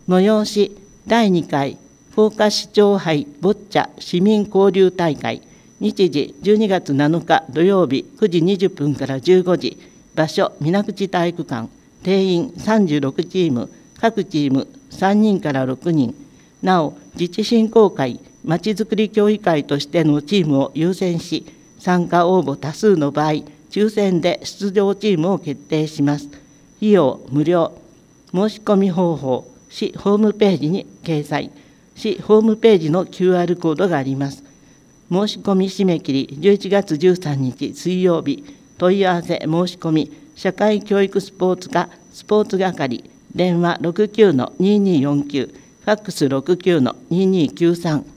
催し第2回福岡市長杯ボッチャ市民交流大会、日時12月7日土曜日9時20分から15時、場所水口体育館、定員36チーム、各チーム3人から6人。なお、自治振興会、まちづくり協議会としてのチームを優先し、参加応募多数の場合、抽選で出場チームを決定します。費用無料。申し込み方法、市ホームページに掲載。市ホームページの QR コードがあります。申し込み締め切り11月13日水曜日。問い合わせ申し込み、社会教育スポーツ課スポーツ係、電話 69-2249、ファックス 69-2293。